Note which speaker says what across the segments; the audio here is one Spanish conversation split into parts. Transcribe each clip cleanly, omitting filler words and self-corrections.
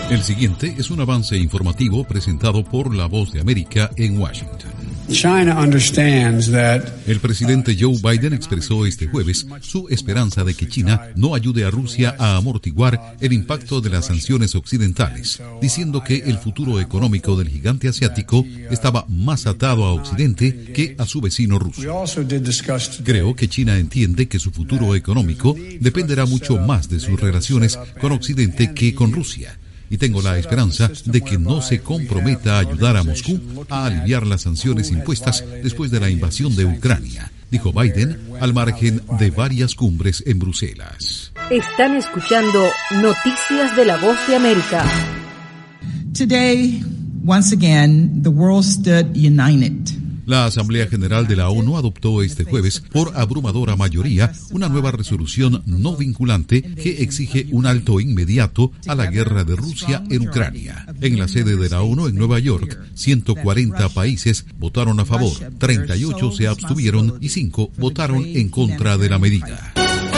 Speaker 1: El siguiente es un avance informativo presentado por La Voz de América en Washington. El presidente Joe Biden expresó este jueves su esperanza de que China no ayude a Rusia a amortiguar el impacto de las sanciones occidentales, diciendo que el futuro económico del gigante asiático estaba más atado a Occidente que a su vecino ruso. Creo que China entiende que su futuro económico dependerá mucho más de sus relaciones con Occidente que con Rusia. Y tengo la esperanza de que no se comprometa a ayudar a Moscú a aliviar las sanciones impuestas después de la invasión de Ucrania, dijo Biden al margen de varias cumbres en Bruselas.
Speaker 2: Están escuchando Noticias de la Voz de América.
Speaker 3: Today, once again, the world stood united.
Speaker 1: La Asamblea General de la ONU adoptó este jueves, por abrumadora mayoría, una nueva resolución no vinculante que exige un alto inmediato a la guerra de Rusia en Ucrania. En la sede de la ONU en Nueva York, 140 países votaron a favor, 38 se abstuvieron y 5 votaron en contra de la medida.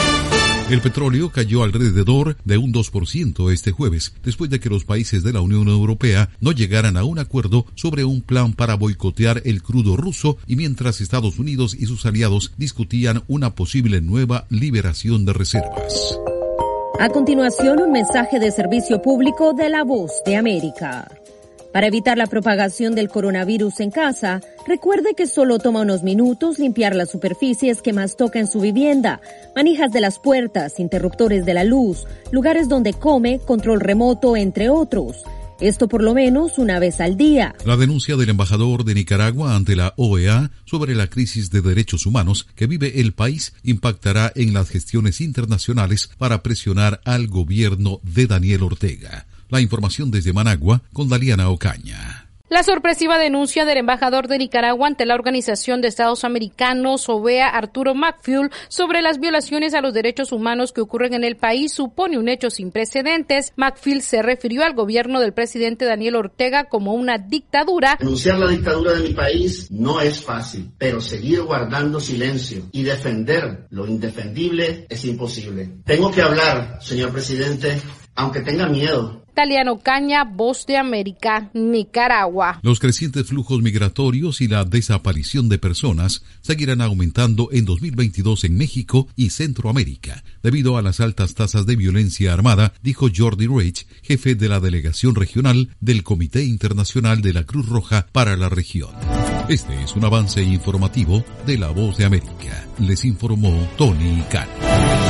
Speaker 1: El petróleo cayó alrededor de un 2% este jueves, después de que los países de la Unión Europea no llegaran a un acuerdo sobre un plan para boicotear el crudo ruso y mientras Estados Unidos y sus aliados discutían una posible nueva liberación de reservas.
Speaker 2: A continuación, un mensaje de servicio público de La Voz de América. Para evitar la propagación del coronavirus en casa, recuerde que solo toma unos minutos limpiar las superficies que más toca en su vivienda, manijas de las puertas, interruptores de la luz, lugares donde come, control remoto, entre otros. Esto por lo menos una vez al día.
Speaker 1: La denuncia del embajador de Nicaragua ante la OEA sobre la crisis de derechos humanos que vive el país impactará en las gestiones internacionales para presionar al gobierno de Daniel Ortega. La información desde Managua con Daliana Ocaña.
Speaker 4: La sorpresiva denuncia del embajador de Nicaragua ante la Organización de Estados Americanos, OEA, Arturo McField, sobre las violaciones a los derechos humanos que ocurren en el país supone un hecho sin precedentes. McField se refirió al gobierno del presidente Daniel Ortega como una dictadura.
Speaker 5: Denunciar la dictadura de mi país no es fácil, pero seguir guardando silencio y defender lo indefendible es imposible. Tengo que hablar, señor presidente, aunque tenga miedo.
Speaker 4: Daliana Ocaña, Voz de América, Nicaragua.
Speaker 1: Los crecientes flujos migratorios y la desaparición de personas seguirán aumentando en 2022 en México y Centroamérica, debido a las altas tasas de violencia armada, dijo Jordi Reich, jefe de la delegación regional del Comité Internacional de la Cruz Roja para la región. Este es un avance informativo de La Voz de América. Les informó Tony Cano.